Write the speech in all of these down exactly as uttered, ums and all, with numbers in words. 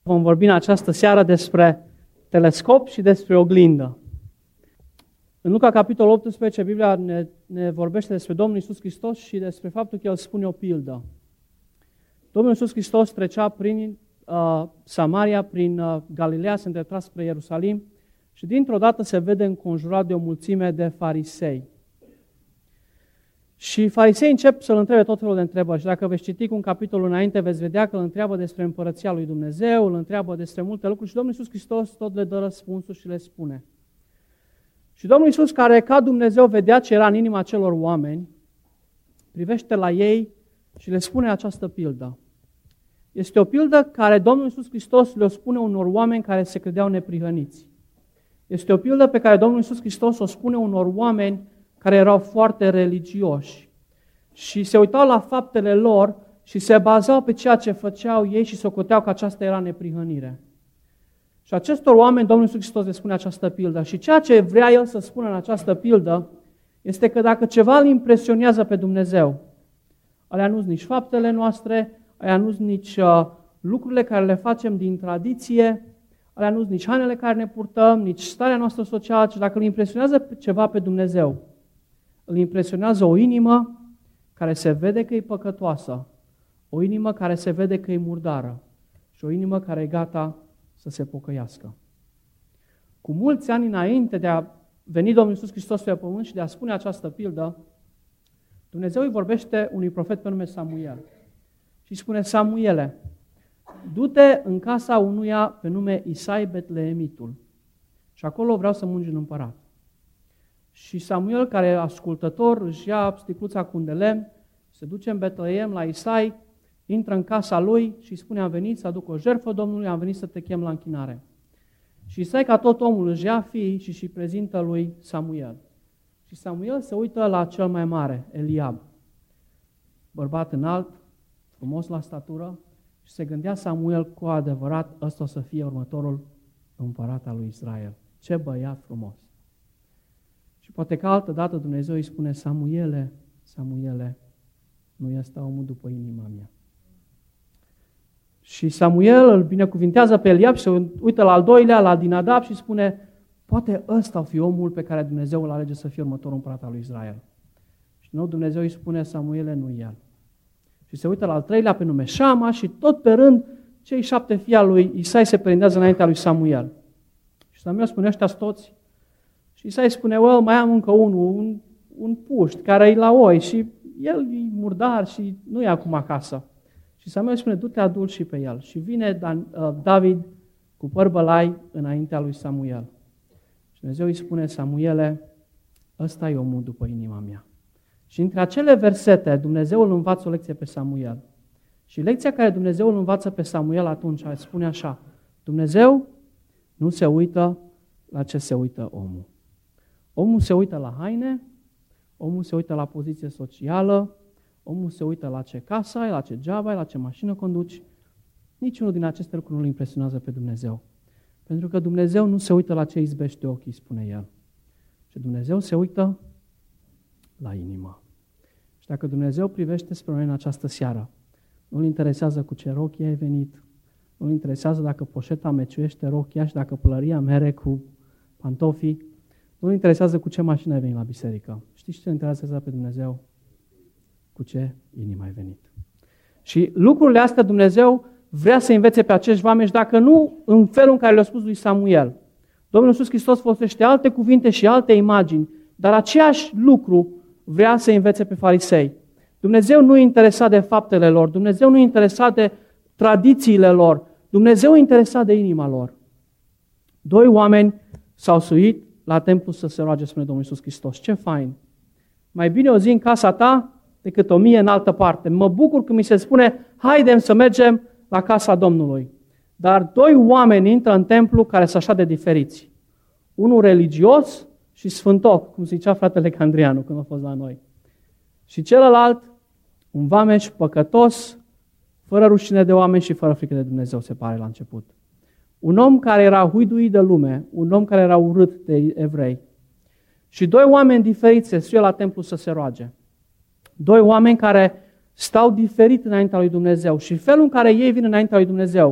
Vom vorbi în această seară despre telescop și despre oglindă. În Luca, capitolul optsprezece, Biblia ne, ne vorbește despre Domnul Iisus Hristos și despre faptul că El spune o pildă. Domnul Iisus Hristos trecea prin uh, Samaria, prin uh, Galileea, se îndrepta spre Ierusalim și dintr-o dată se vede înconjurat de o mulțime de farisei. Și farisei încep să-L întrebe tot felul de întrebări. Și dacă veți citi cu un capitol înainte, veți vedea că îl întreabă despre împărăția lui Dumnezeu, îl întreabă despre multe lucruri și Domnul Iisus Hristos tot le dă răspunsuri și le spune. Și Domnul Iisus, care ca Dumnezeu vedea ce era în inima celor oameni, privește la ei și le spune această pildă. Este o pildă care Domnul Iisus Hristos le-o spune unor oameni care se credeau neprihăniți. Este o pildă pe care Domnul Iisus Hristos o spune unor oameni care erau foarte religioși și se uitau la faptele lor și se bazau pe ceea ce făceau ei și socoteau că aceasta era neprihănire. Și acestor oameni Domnul Iisus Hristos le spune această pildă și ceea ce vrea El să spună în această pildă este că dacă ceva îl impresionează pe Dumnezeu, alea nu-s nici faptele noastre, alea nu-s nici uh, lucrurile care le facem din tradiție, alea nu-s nici hainele care ne purtăm, nici starea noastră socială, ci dacă îl impresionează ceva pe Dumnezeu, îl impresionează o inimă care se vede că e păcătoasă, o inimă care se vede că e murdară și o inimă care e gata să se pocăiască. Cu mulți ani înainte de a veni Domnul Iisus Hristos pe pământ și de a spune această pildă, Dumnezeu îi vorbește unui profet pe nume Samuel și îi spune: Samuele, du-te în casa unuia pe nume Isai Betleemitul și acolo vreau să mungi un împărat. Și Samuel, care e ascultător, își ia sticluța cu un de lemn, se duce în Betleem la Isai, intră în casa lui și îi spune: am venit să aduc o jertfă Domnului, am venit să te chem la închinare. Și Isai, ca tot omul, își ia fiii și își prezintă lui Samuel. Și Samuel se uită la cel mai mare, Eliab, bărbat înalt, frumos la statură, și se gândea Samuel: cu adevărat, ăsta o să fie următorul împărat al lui Israel. Ce băiat frumos! Și poate că altă dată Dumnezeu îi spune: Samuele, Samuele, nu este omul după inima mea. Și Samuel îl binecuvintează pe Eliab și se uită la al doilea, la Dinadab și spune: poate ăsta o fi omul pe care Dumnezeu îl alege să fie următorul împărat al lui Israel. Și nou Dumnezeu îi spune: Samuele, nu el. Și se uită la al treilea pe nume Șama și tot pe rând cei șapte fii al lui Isai se prindează înaintea lui Samuel. Și Samuel spune: ăștia toți. Și Isai spune: well, mai am încă unul, un, un puști care e la oi și el e murdar și nu e acum acasă. Și Samuel spune: du-te, adu-l și pe el. Și vine Dan, uh, David cu păr bălai înaintea lui Samuel. Și Dumnezeu îi spune: Samuele, ăsta e omul după inima mea. Și între acele versete Dumnezeu îl învață o lecție pe Samuel. Și lecția care Dumnezeu îl învață pe Samuel atunci spune așa: Dumnezeu nu se uită la ce se uită omul. Omul se uită la haine, omul se uită la poziție socială, omul se uită la ce casă ai, la ce job ai, la ce mașină conduci. Niciunul din aceste lucruri nu îl impresionează pe Dumnezeu. Pentru că Dumnezeu nu se uită la ce izbește ochii, spune El. Și Dumnezeu se uită la inimă. Și dacă Dumnezeu privește spre noi în această seară, nu-L interesează cu ce rochie ai venit, nu-L interesează dacă poșeta meciuiește rochia și dacă pălăria mere cu pantofii, nu-L interesează cu ce mașină ai venit la biserică. Știți ce interesează pe Dumnezeu? Cu ce inimă ai venit. Și lucrurile astea Dumnezeu vrea să învețe pe acești oameni, dacă nu în felul în care le-a spus lui Samuel. Domnul Iisus Hristos folosește alte cuvinte și alte imagini, dar aceeași lucru vrea să învețe pe farisei. Dumnezeu nu e interesat de faptele lor, Dumnezeu nu e interesat de tradițiile lor, Dumnezeu e interesat de inima lor. Doi oameni s-au suit la templu să se roage, spune Domnul Iisus Hristos. Ce fain! Mai bine o zi în casa ta decât o mie în altă parte. Mă bucur când mi se spune: haidem să mergem la casa Domnului. Dar doi oameni intră în templu care sunt așa de diferiți. Unul religios și sfântoc, cum zicea fratele Candrianu când a fost la noi. Și celălalt, un vameș păcătos, fără rușine de oameni și fără frică de Dumnezeu, se pare la început. Un om care era huiduit de lume, un om care era urât de evrei. Și doi oameni diferiți se suie la templu să se roage. Doi oameni care stau diferit înaintea lui Dumnezeu și felul în care ei vin înaintea lui Dumnezeu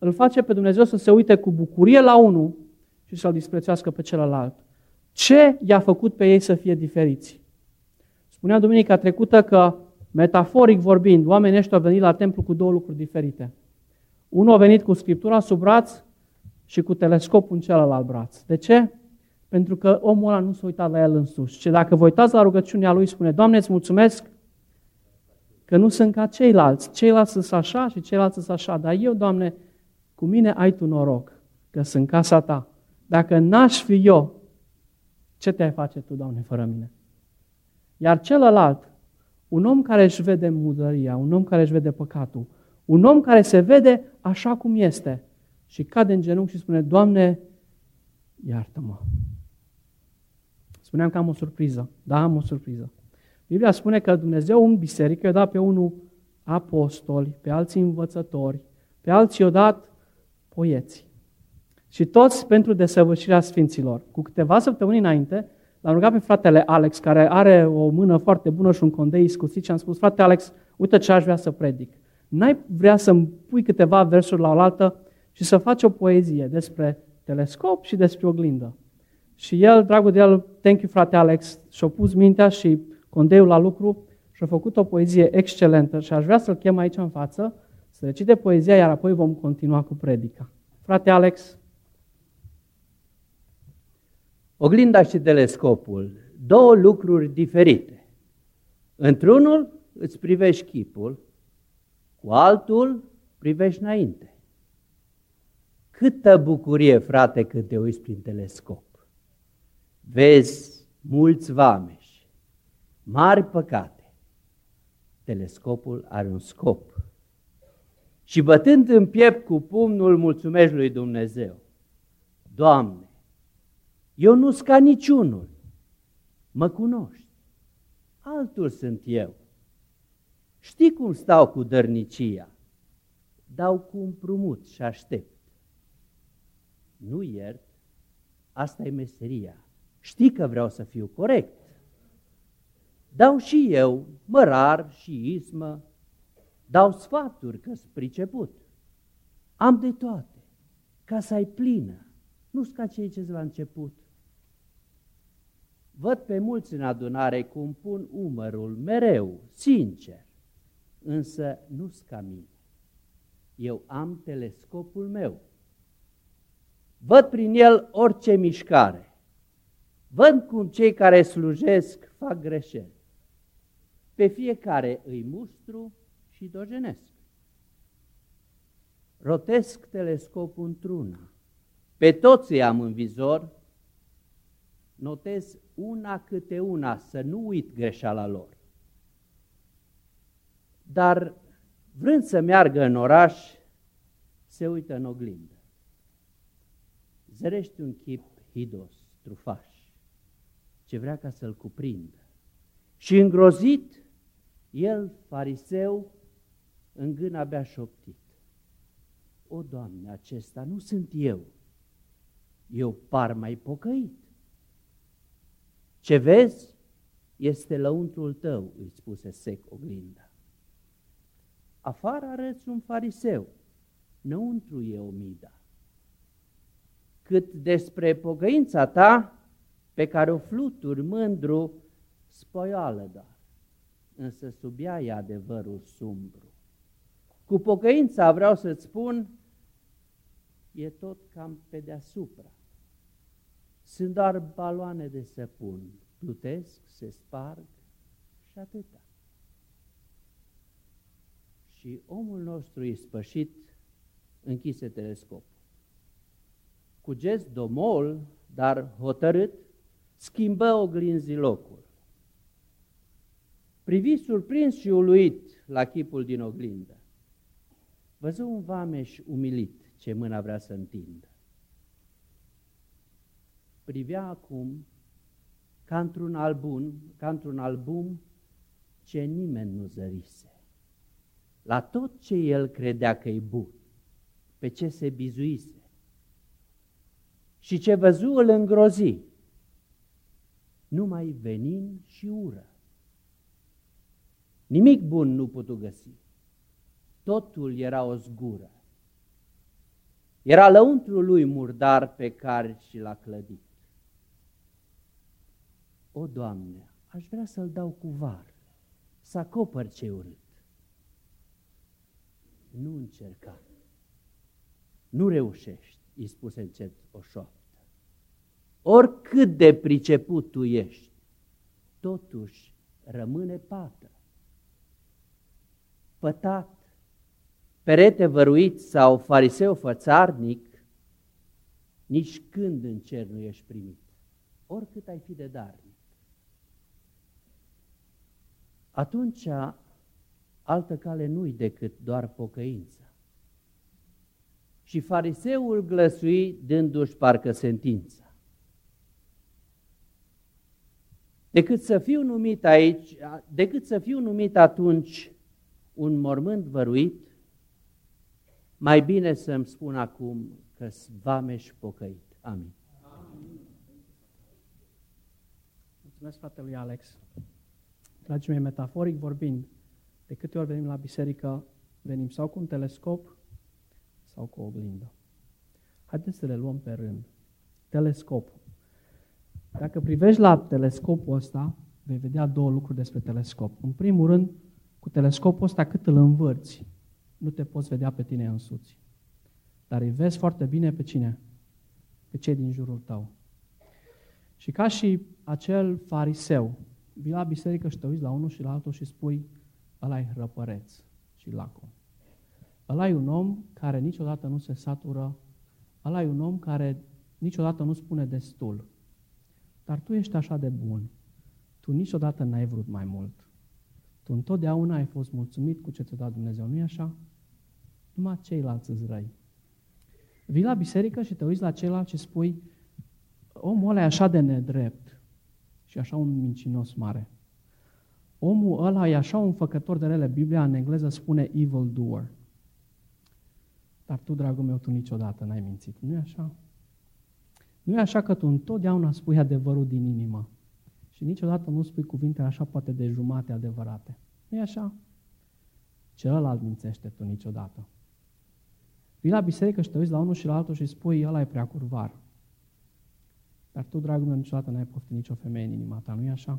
îl face pe Dumnezeu să se uite cu bucurie la unul și să-l disprețuiască pe celălalt. Ce i-a făcut pe ei să fie diferiți? Spuneam duminica trecută că, metaforic vorbind, oamenii ăștia au venit la templu cu două lucruri diferite. Unul a venit cu Scriptura sub braț și cu telescopul în celălalt braț. De ce? Pentru că omul ăla nu s-a uitat la el însuși. Și dacă vă uitați la rugăciunea lui, spune: Doamne, îți mulțumesc că nu sunt ca ceilalți. Ceilalți sunt așa și ceilalți sunt așa. Dar eu, Doamne, cu mine ai Tu noroc că sunt casa Ta. Dacă n-aș fi eu, ce te-ai face Tu, Doamne, fără mine? Iar celălalt, un om care își vede murdăria, un om care își vede păcatul, un om care se vede așa cum este și cade în genunchi și spune: Doamne, iartă-mă. Spuneam că am o surpriză. Da, am o surpriză. Biblia spune că Dumnezeu în biserică i-a dat pe unul apostoli, pe alții învățători, pe alții i-a dat poeți. Și toți pentru desăvârșirea sfinților. Cu câteva săptămâni înainte, l-am rugat pe fratele Alex, care are o mână foarte bună și un condei iscusit, și am spus: frate Alex, uite ce aș vrea să predic. N-ai vrea să-mi pui câteva versuri la oaltă și să faci o poezie despre telescop și despre oglindă? Și el, dragul de el, thank you frate Alex, și-a pus mintea și condeiul la lucru și a făcut o poezie excelentă și aș vrea să-l chem aici în față, să recite poezia, iar apoi vom continua cu predica. Frate Alex. Oglinda și telescopul, două lucruri diferite. Într-unul îți privești chipul, cu altul privești înainte. Câtă bucurie, frate, când te uiți prin telescop. Vezi mulți vameși, mari păcate. Telescopul are un scop. Și bătând în piept cu pumnul, mulțumești lui Dumnezeu: Doamne, eu nu-s ca niciunul, mă cunoști, altul sunt eu. Știi cum stau cu dărnicia, dau cu împrumut și aștept. Nu iert, asta e meseria. Știi că vreau să fiu corect. Dau și eu mărar și ismă, dau sfaturi că-s priceput. Am de toate, casa e plină, nu-s ca cei ce-s la început. Văd pe mulți în adunare cum pun umărul mereu, sincer, însă nu-s ca mine. Eu am telescopul meu. Văd prin el orice mișcare. Văd cum cei care slujesc fac greșeli. Pe fiecare îi mustru și dojenesc. Rotesc telescopul într-una. Pe toți îi am în vizor. Notez una câte una, să nu uit greșeala lor. Dar vrând să meargă în oraș, se uită în oglindă. Zărește un chip hidos, trufaș, ce vrea ca să-l cuprindă. Și îngrozit, el, fariseu, în gân abia șoptit: O, Doamne, acesta nu sunt eu, eu par mai pocăit. Ce vezi este lăuntrul tău, îi spuse sec oglinda. Afară arăți un fariseu, înăuntru e omida. Cât despre pocăința ta, pe care o fluturi mândru, spoială doar, însă sub ea e adevărul sumbru. Cu pocăința vreau să-ți spun, e tot cam pe deasupra. Sunt doar baloane de săpun, plutesc, se sparg și atâta. Și omul nostru ispășit închise telescopul. Cu gest domol, dar hotărât, schimbă oglinzii locul. Privi surprins și uluit la chipul din oglindă. Văzu un vameș umilit ce mâna vrea să întindă. Privea acum ca într-un album, ca într-un album ce nimeni nu zărise. La tot ce el credea că e bun, pe ce se bizuise. Și ce văzu îl îngrozi, numai venin și ură. Nimic bun nu putu găsi, totul era o zgură. Era lăuntrul lui murdar pe care și l-a clădit. O, Doamne, aș vrea să-l dau cu var, să acopăr ce urât. Nu încerca. Nu reușești, îi spuse încet o șoaptă. Oricât de priceput tu ești, totuși rămâne pată. Pătat, perete văruit sau fariseu fățarnic, nici când în cer nu ești primit, oricât ai fi de darnic. Atunci, altă cale nu-i decât doar pocăința. Și fariseul glăsui dându-și parcă sentința. Decât să fiu numit aici, decât să fiu numit atunci un mormânt văruit, mai bine să-mi spun acum că-s vameș pocăit. Amin. Amin. Mulțumesc, fratelui Alex. Dragii mei, metaforic vorbind, de câte ori venim la biserică, venim sau cu un telescop sau cu o oglindă. Haideți să le luăm pe rând. Telescopul. Dacă privești la telescopul ăsta, vei vedea două lucruri despre telescop. În primul rând, cu telescopul ăsta cât îl învârți, nu te poți vedea pe tine însuți. Dar îi vezi foarte bine pe cine? Pe cei din jurul tău. Și ca și acel fariseu, vii la biserică și te uiți la unul și la altul și spui, ăla-i răpăreț și lacom. Ăla-i un om care niciodată nu se satură, ăla-i un om care niciodată nu spune destul. Dar tu ești așa de bun. Tu niciodată n-ai vrut mai mult. Tu întotdeauna ai fost mulțumit cu ce ți-a dat Dumnezeu, nu-i așa? Numai ceilalți îți răi. Vii la biserică și te uiți la ceilalți și spui, omul ăla e așa de nedrept și așa un mincinos mare. Omul ăla e așa un făcător de rele. Biblia în engleză spune evil doer. Dar tu, dragul meu, tu niciodată n-ai mințit. Nu e așa? Nu e așa că tu întotdeauna spui adevărul din inimă și niciodată nu spui cuvintele așa poate de jumate adevărate. Nu e așa? Celălalt mințește, tu niciodată. Vii la biserică și te uiți la unul și la altul și spui, ăla e prea curvar. Dar tu, dragul meu, niciodată n-ai poftit nicio femeie în inima ta, nu e așa?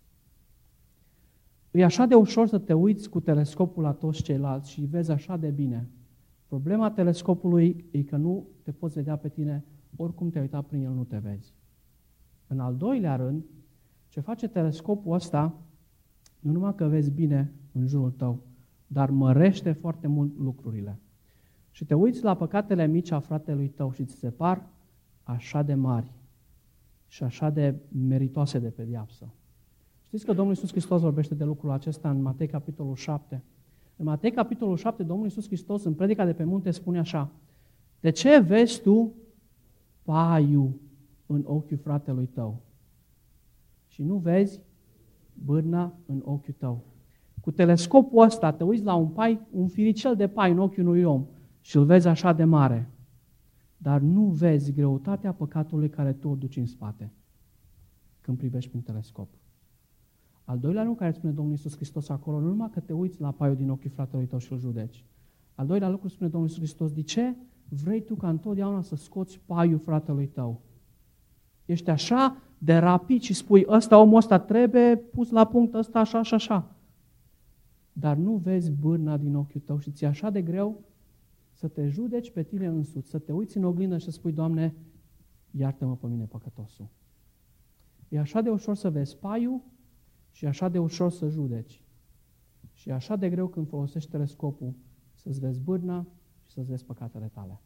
E așa de ușor să te uiți cu telescopul la toți ceilalți și vezi așa de bine. Problema telescopului e că nu te poți vedea pe tine, oricum te-ai uitat prin el, nu te vezi. În al doilea rând, ce face telescopul ăsta, nu numai că vezi bine în jurul tău, dar mărește foarte mult lucrurile. Și te uiți la păcatele mici a fratelui tău și ți se par așa de mari și așa de meritoase de pedeapsă. Știți că Domnul Iisus Hristos vorbește de lucrul acesta în Matei capitolul șapte. În Matei capitolul șapte, Domnul Iisus Hristos în predica de pe munte spune așa: de ce vezi tu paiul în ochiul fratelui tău și nu vezi bârna în ochiul tău? Cu telescopul ăsta te uiți la un pai, un firicel de pai în ochiul unui om și îl vezi așa de mare, dar nu vezi greutatea păcatului care tu o duci în spate când privești prin telescop. Al doilea lucru care spune Domnul Iisus Hristos acolo, nu numai că te uiți la paiul din ochii fratelui tău și îl judeci. Al doilea lucru spune Domnul Iisus Hristos, de ce vrei tu ca întotdeauna să scoți paiul fratelui tău? Ești așa de rapid și spui, ăsta, omul ăsta trebuie pus la punct, ăsta așa și așa. Dar nu vezi bârna din ochiul tău și ți-e așa de greu să te judeci pe tine însuți, să te uiți în oglindă și să spui, Doamne, iartă-mă pe mine păcătosul. E așa de ușor să vezi paiul și e așa de ușor să judeci. Și e așa de greu când folosești telescopul să-ți vezi bârna și să-ți vezi păcatele tale.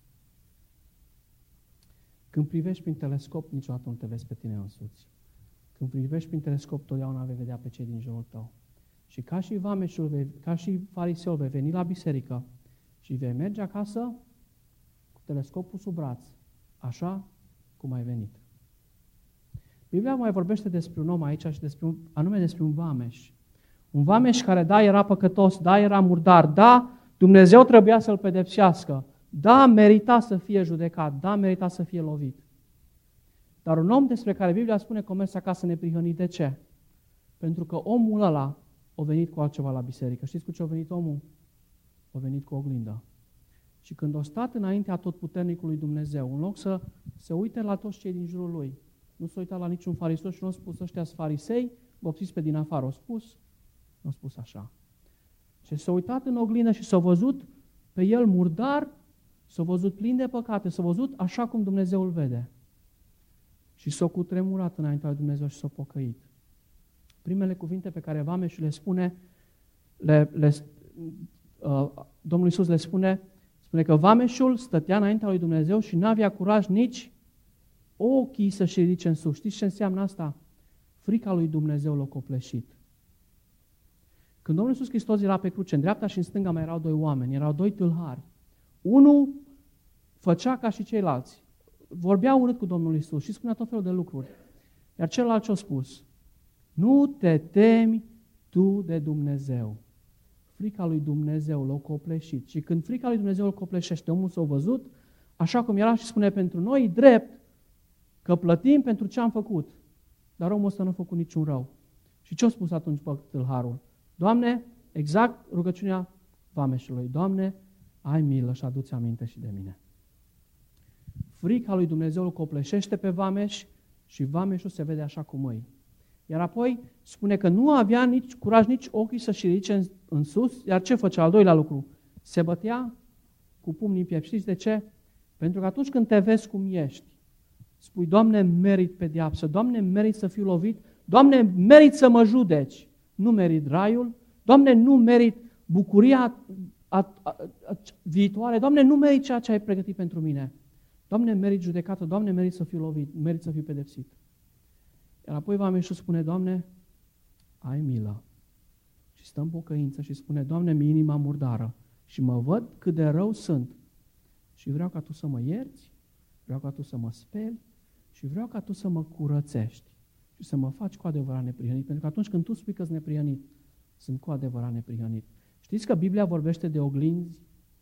Când privești prin telescop, niciodată nu te vezi pe tine însuți. Când privești prin telescop, totdeauna vei vedea pe cei din jurul tău. Și ca și vameșul, ca și fariseul, vei veni la biserică și vei merge acasă cu telescopul sub braț, așa cum ai venit. Biblia mai vorbește despre un om aici și despre un, anume despre un vameș. Un vameș care, da, era păcătos, da, era murdar, da, Dumnezeu trebuia să-l pedepsească, da, merita să fie judecat, da, merita să fie lovit. Dar un om despre care Biblia spune că a mers acasă neprihănit. De ce? Pentru că omul ăla a venit cu altceva la biserică. Știți cu ce a venit omul? A venit cu oglindă. Și când a stat înaintea Atotputernicului Dumnezeu, în loc să se uite la toți cei din jurul lui, nu s-a uitat la niciun fariseu și nu a spus ăștia sunt farisei, vopsiți pe din afară, a spus, nu a spus așa. Și s-a uitat în oglindă și s-a văzut pe el murdar, s-a văzut plin de păcate, s-a văzut așa cum Dumnezeu îl vede. Și s-a cutremurat înaintea lui Dumnezeu și s-a pocăit. Primele cuvinte pe care vameșul le spune, le, le, uh, Domnul Iisus le spune, spune că vameșul stătea înaintea lui Dumnezeu și n-avea curaj nici ochii să-și ridice în sus. Știți ce înseamnă asta? Frica lui Dumnezeu l-a copleșit. Când Domnul Iisus Hristos era pe cruce, în dreapta și în stânga mai erau doi oameni, erau doi tâlhari. Unul făcea ca și ceilalți. Vorbea urât cu Domnul Iisus și spunea tot felul de lucruri. Iar celălalt ce-a spus? Nu te temi tu de Dumnezeu. Frica lui Dumnezeu l-a copleșit. Și când frica lui Dumnezeu îl copleșește, omul s-a văzut, așa cum era și spune pentru noi, drept, că plătim pentru ce am făcut. Dar omul ăsta nu a făcut niciun rău. Și ce a spus atunci tâlharul? Doamne, exact rugăciunea vameșului. Doamne, ai milă și adu-ți aminte și de mine. Frica lui Dumnezeu îl copleșește pe vameș și vameșul se vede așa cum îi. Iar apoi spune că nu avea nici curaj, nici ochii să-și ridice în, în sus, iar ce făcea? Al doilea lucru. Se bătea cu pumnii în piept. Știți de ce? Pentru că atunci când te vezi cum ești, spui, Doamne, merit pedeapsă, Doamne, merit să fiu lovit, Doamne, merit să mă judeci, nu merit raiul, Doamne, nu merit bucuria a, a, a, a, viitoare, Doamne, nu merit ceea ce ai pregătit pentru mine. Doamne, merit judecată, Doamne, merit să fiu lovit, merit să fiu pedepsit. Iar apoi vameșul spune, Doamne, ai milă. Și stă în pocăință și spune, Doamne, mi-e inima murdară și mă văd cât de rău sunt. Și vreau ca Tu să mă ierți, vreau ca Tu să mă speli și vreau ca Tu să mă curățești și să mă faci cu adevărat neprihănit. Pentru că atunci când Tu spui că sunt neprihănit, sunt cu adevărat neprihănit. Știți că Biblia vorbește de oglinzi?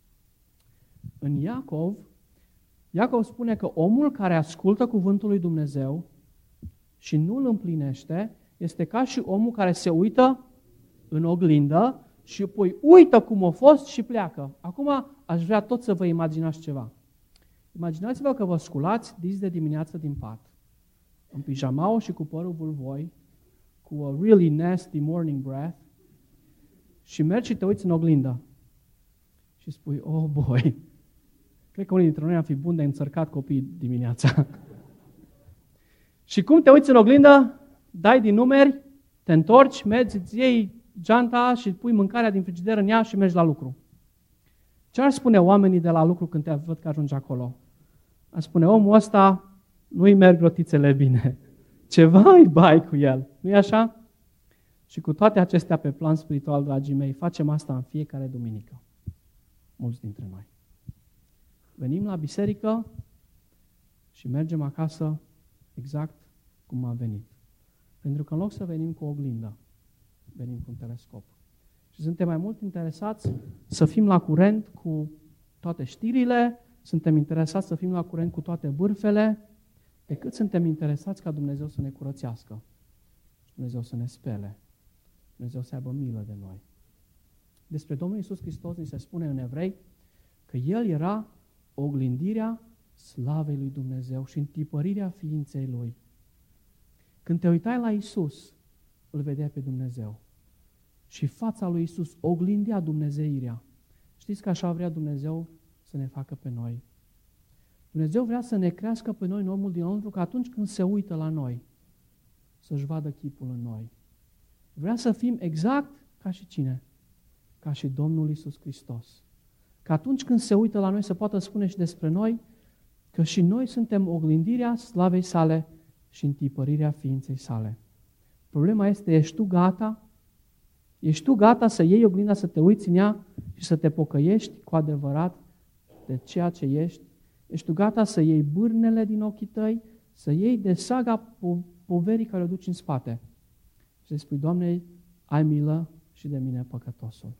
În Iacov, Iacov spune că omul care ascultă cuvântul lui Dumnezeu și nu îl împlinește, este ca și omul care se uită în oglindă și apoi uită cum a fost și pleacă. Acum aș vrea tot să vă imaginați ceva. Imaginați-vă că vă sculați dis de dimineață din pat, în pijamau și cu părul vulvoi, cu a really nasty morning breath și mergi și te uiți în oglindă și spui, oh boy, cred că unii dintre noi am fi buni de înțărcat copiii dimineața. Și cum te uiți în oglindă, dai din numeri, te întorci, mergi, îți iei geanta și pui mâncarea din frigider în ea și mergi la lucru. Ce ar spune oamenii de la lucru când te văd că ajungi acolo? Ar spune, omul ăsta nu-i merg rotițele bine. Ceva îi bai cu el. Nu-i așa? Și cu toate acestea pe plan spiritual, dragii mei, facem asta în fiecare duminică. Mulți dintre noi. Venim la biserică și mergem acasă exact cum am venit. Pentru că în loc să venim cu o oglindă, venim cu un telescop. Și suntem mai mult interesați să fim la curent cu toate știrile, suntem interesați să fim la curent cu toate bârfele, decât suntem interesați ca Dumnezeu să ne curățească, Dumnezeu să ne spele, Dumnezeu să aibă milă de noi. Despre Domnul Iisus Hristos ni se spune în Evrei că El era oglindirea slavei lui Dumnezeu și întipărirea ființei Lui. Când te uitai la Iisus, îl vedeai pe Dumnezeu. Și fața lui Iisus oglindea dumnezeirea. Știți că așa vrea Dumnezeu să ne facă pe noi. Dumnezeu vrea să ne crească pe noi în omul dinăuntru, că atunci când se uită la noi, să-și vadă chipul în noi. Vrea să fim exact ca și cine? Ca și Domnul Iisus Hristos. Că atunci când se uită la noi să poată spune și despre noi că și noi suntem oglindirea slavei sale și întipărirea ființei sale. Problema este, ești tu gata? Ești tu gata să iei oglinda, să te uiți în ea și să te pocăiești cu adevărat de ceea ce ești? Ești tu gata să iei bârnele din ochii tăi, să iei de saga po- poverii care o duci în spate și să spui, Doamne, ai milă și de mine păcătosul.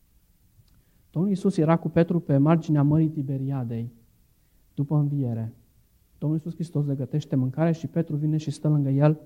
Domnul Iisus era cu Petru pe marginea Mării Tiberiadei, după înviere. Domnul Iisus Hristos le gătește mâncare și Petru vine și stă lângă el.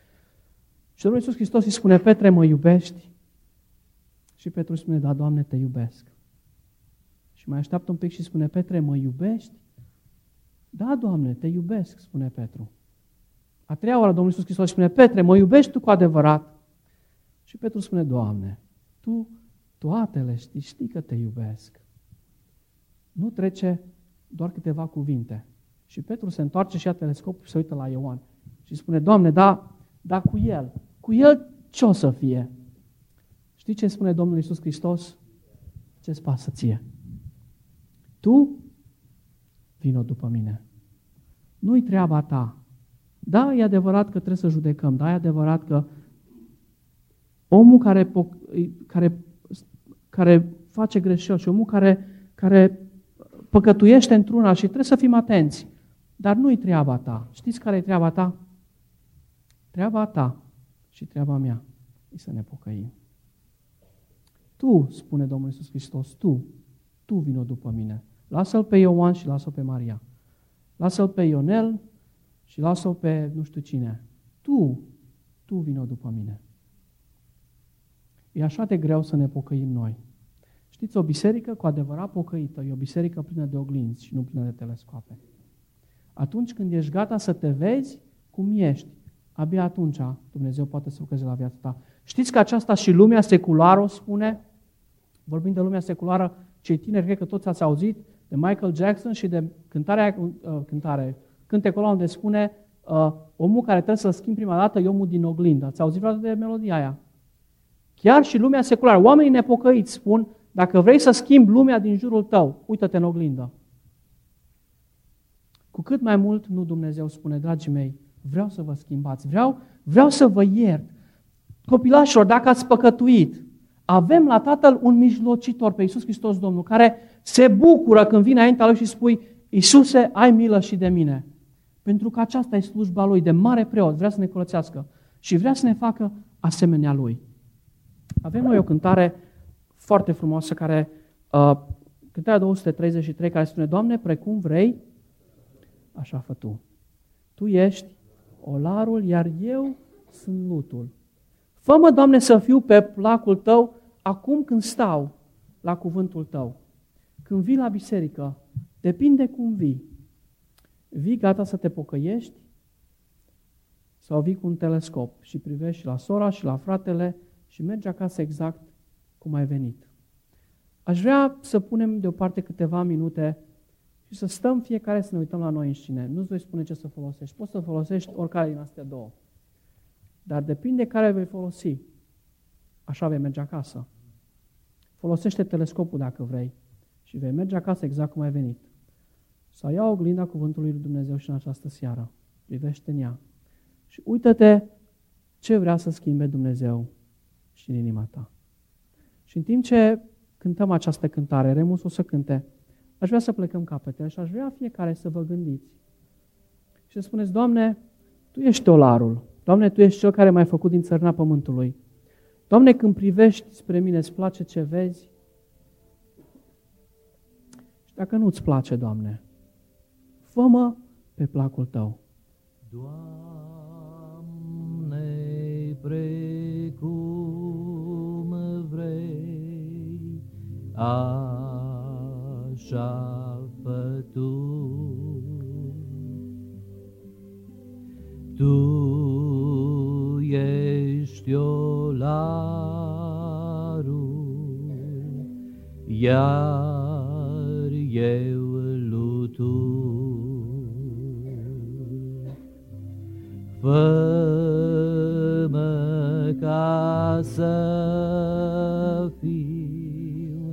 Și Domnul Iisus Hristos îi spune, Petre, mă iubești? Și Petru spune, da, Doamne, te iubesc. Și Și mai așteaptă un pic și spune, Petre, mă iubești? Da, Doamne, te iubesc, spune Petru. A treia oară Domnul Iisus Hristos spune, Petre, mă iubești tu cu adevărat? Și Petru spune, Doamne, tu toatele știi, știi că te iubesc. Nu trece doar câteva cuvinte. Și Petru se întoarce și ia telescopul și se uită la Ioan. Și spune, Doamne, da, da cu el. Cu el ce o să fie? Știi ce spune Domnul Iisus Hristos? Ce-ți pasă ție? Tu vino după mine. Nu-i treaba ta. Da, e adevărat că trebuie să judecăm. Da, e adevărat că omul care, care, care face greșeli și omul care, care păcătuiește într-una și trebuie să fim atenți. Dar nu-i treaba ta. Știți care e treaba ta? Treaba ta și treaba mea e să ne pocăim. Tu, spune Domnul Iisus Hristos, tu, tu vino după mine. Lasă-l pe Ioan și lasă-l pe Maria. Lasă-l pe Ionel și lasă-l pe nu știu cine. Tu, tu vino după mine. E așa de greu să ne pocăim noi. Știți, o biserică cu adevărat pocăită e o biserică plină de oglinzi și nu plină de telescoape. Atunci când ești gata să te vezi cum ești, abia atunci Dumnezeu poate să lucreze la viața ta. Știți că aceasta și lumea seculară o spune? Vorbind de lumea seculară, cei tineri, cred că toți ați auzit de Michael Jackson și de cântarea, uh, cântare, cântecul ăla unde spune uh, omul care trebuie să-l schimbi prima dată e omul din oglindă. Ați auzit vreodată de melodia aia? Chiar și lumea seculară, oamenii nepocăiți spun, dacă vrei să schimbi lumea din jurul tău, uită-te în oglindă. Cu cât mai mult, nu Dumnezeu spune, dragii mei, vreau să vă schimbați, vreau, vreau să vă iert. Copilașilor, dacă ați păcătuit, avem la Tatăl un mijlocitor, pe Iisus Hristos Domnul, care se bucură când vine înaintea Lui și spui, Iisuse, ai milă și de mine. Pentru că aceasta e slujba Lui, de mare preot, vrea să ne curățească și vrea să ne facă asemenea Lui. Avem noi o cântare foarte frumoasă, care, uh, cântarea două sute treizeci și trei, care spune, Doamne, precum vrei, așa fă Tu. Tu ești olarul, iar eu sunt lutul. Fă-mă, Doamne, să fiu pe placul Tău acum când stau la cuvântul Tău. Când vii la biserică, depinde cum vii. Vii gata să te pocăiești sau vii cu un telescop și privești la sora și la fratele și mergi acasă exact cum ai venit. Aș vrea să punem deoparte câteva minute și să stăm fiecare să ne uităm la noi înșine. Nu-ți voi spune ce să folosești. Poți să folosești oricare din astea două. Dar depinde care vei folosi. Așa vei merge acasă. Folosește telescopul dacă vrei și vei merge acasă exact cum ai venit. Sau ia oglinda cuvântului lui Dumnezeu și în această seară. Privește în ea. Și uită-te ce vrea să schimbe Dumnezeu și în inima ta. Și în timp ce cântăm această cântare, Remus o să cânte, aș vrea să plecăm capetele și aș vrea fiecare să vă gândiți. Și să spuneți, Doamne, Tu ești olarul. Doamne, Tu ești Cel care m-ai făcut din țărâna pământului. Doamne, când privești spre mine, îți place ce vezi? Și dacă nu-ți place, Doamne, fă-mă pe placul Tău. Doamne, precum vrei, așa fă Tu. Tu ești olarul, iar eu lutul. Fă-mă ca să fiu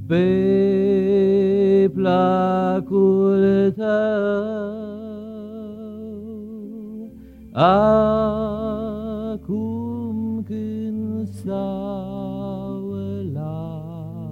pe placul Tău. Acum când stau la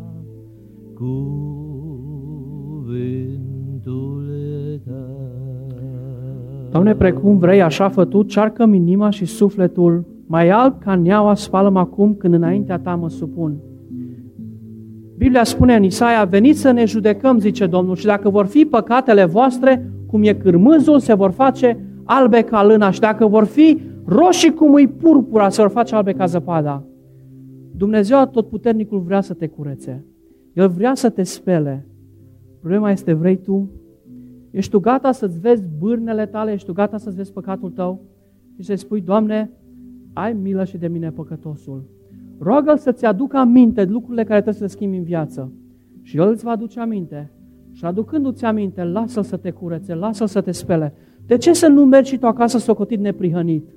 cuvântul Tău. Doamne, precum vrei, așa fă Tu, cearcă-mi inima și sufletul, mai alb ca neaua spală-mă acum când înaintea Ta mă supun. Biblia spune în Isaia, veniți să ne judecăm, zice Domnul, și dacă vor fi păcatele voastre, cum e cârmâzul, se vor face albe ca lâna, și dacă vor fi roșii cum îi purpura, se vor face albe ca zăpada. Dumnezeu Atotputernicul vrea să te curețe. El vrea să te spele. Problema este, vrei tu? Ești tu gata să-ți vezi bârnele tale? Ești tu gata să-ți vezi păcatul tău? Și să-i spui, Doamne, ai milă și de mine, păcătosul. Roagă-L să-ți aducă aminte de lucrurile care trebuie să le schimbi în viață. Și El îți va aduce aminte. Și aducându-ți aminte, lasă-L să te curețe, lasă-L să te spele. De ce să nu mergi și tu acasă socotit neprihănit?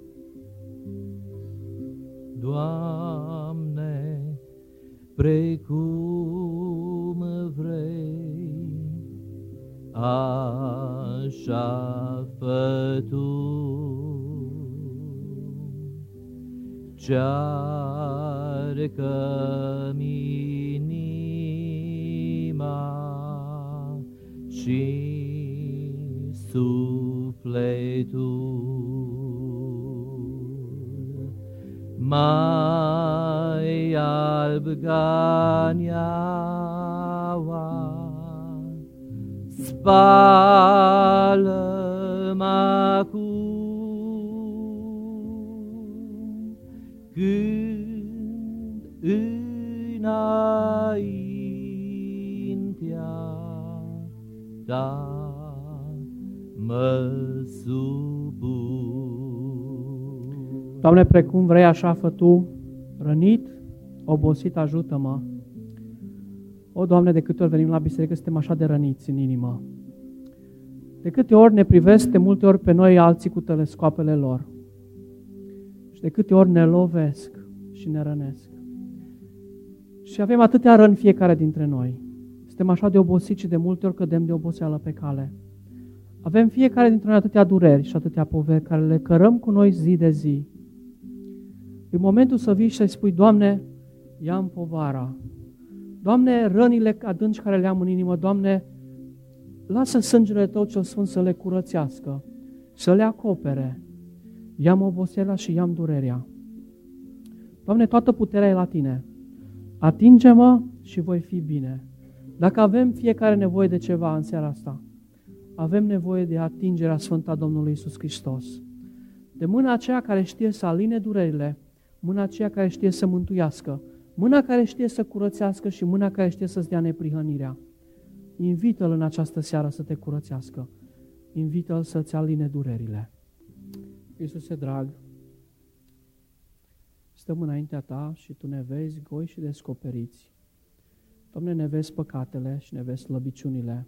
Doamne, precum vrei, așa fă Tu. Cearcă-mi inima și sufletul, mai alb ca neaua, spală-mă acum, când înaintea Ta mă supun. Doamne, precum vrei, așa fă Tu, rănit, obosit, ajută-mă. O, Doamne, de câte ori venim la biserică, suntem așa de răniți în inimă. De câte ori ne privesc de multe ori pe noi alții cu telescoapele lor. Și de câte ori ne lovesc și ne rănesc. Și avem atâtea răni fiecare dintre noi. Suntem așa de obosiți și de multe ori cădem de oboseală pe cale. Avem fiecare dintre noi atâtea dureri și atâtea poveri care le cărăm cu noi zi de zi. E momentul să vii și să-i spui, Doamne, ia-mi povara. Doamne, rănile adânci care le am în inimă, Doamne, lasă sângele Tău cel Sfânt să le curățească, să le acopere. Ia-mi oboseala și ia-mi durerea. Doamne, toată puterea e la Tine. Atinge-mă și voi fi bine. Dacă avem fiecare nevoie de ceva în seara asta, avem nevoie de atingerea Sfântă a Domnului Iisus Hristos. De mâna aceea care știe să aline durerile, mâna aceea care știe să mântuiască, mâna care știe să curățească și mâna care știe să-ți dea neprihănirea. Invită-L în această seară să te curățească. Invită-L să-ți aline durerile. Iisuse drag, stăm înaintea Ta și Tu ne vezi goi și descoperiți. Doamne, ne vezi păcatele și ne vezi slăbiciunile.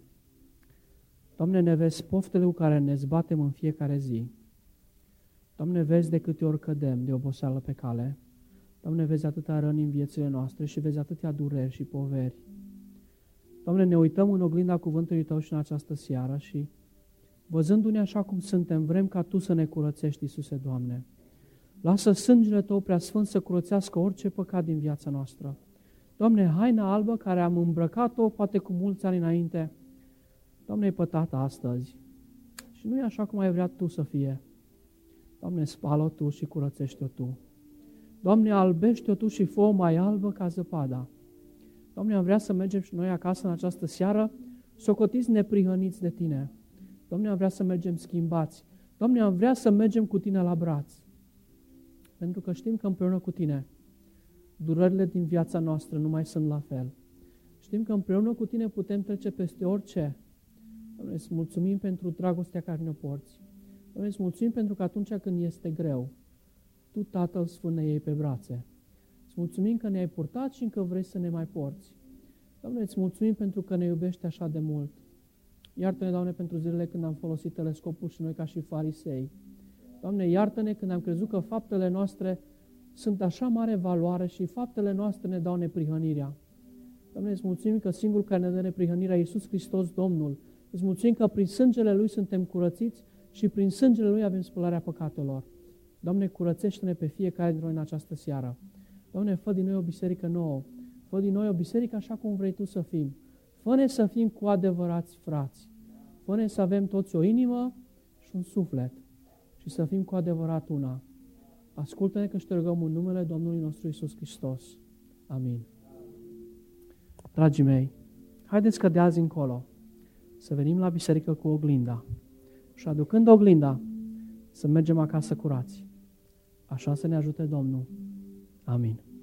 Doamne, ne vezi poftele cu care ne zbatem în fiecare zi. Doamne, vezi de câte ori cădem de oboseală pe cale. Doamne, vezi atâtea răni în viețile noastre și vezi atâtea dureri și poveri. Doamne, ne uităm în oglinda cuvântului Tău și în această seară și, văzându-ne așa cum suntem, vrem ca Tu să ne curățești, Iisuse, Doamne. Lasă sângele Tău preasfânt să curățească orice păcat din viața noastră. Doamne, haina albă care am îmbrăcat-o poate cu mulți ani înainte, Doamne, e pătată astăzi și nu e așa cum ai vrea Tu să fie. Doamne, spală-o Tu și curățește-o Tu. Doamne, albește-o Tu și fă-o mai albă ca zăpada. Doamne, am vrea să mergem și noi acasă în această seară, socotiți neprihăniți de Tine. Doamne, am vrea să mergem schimbați. Doamne, am vrea să mergem cu Tine la braț. Pentru că știm că împreună cu Tine durările din viața noastră nu mai sunt la fel. Știm că împreună cu Tine putem trece peste orice. Doamne, îți mulțumim pentru dragostea care ne porți. Doamne, îți mulțumim pentru că atunci când este greu, Tu, Tatăl Sfânt, ne iei pe brațe. Îți mulțumim că ne-ai purtat și încă vrei să ne mai porți. Doamne, îți mulțumim pentru că ne iubești așa de mult. Iartă-ne, Doamne, pentru zilele când am folosit telescopul și noi ca și farisei. Doamne, iartă-ne când am crezut că faptele noastre sunt așa mare valoare și faptele noastre ne dau neprihănirea. Doamne, îți mulțumim că singurul care ne dă neprihănirea e Iisus Hristos, Domnul. Îți mulțumim că prin sângele Lui suntem curățiți și prin sângele Lui avem spălarea păcatelor. Doamne, curățește-ne pe fiecare dintre noi în această seară. Doamne, fă din noi o biserică nouă. Fă din noi o biserică așa cum vrei Tu să fim. Fă-ne să fim cu adevărați frați. Fă-ne să avem toți o inimă și un suflet și să fim cu adevărat una. Ascultă-ne că te rugăm în numele Domnului nostru Iisus Hristos. Amin. Dragii mei, haideți că de azi încolo să venim la biserică cu oglinda și aducând oglinda să mergem acasă curați. Așa să ne ajute Domnul. Amin.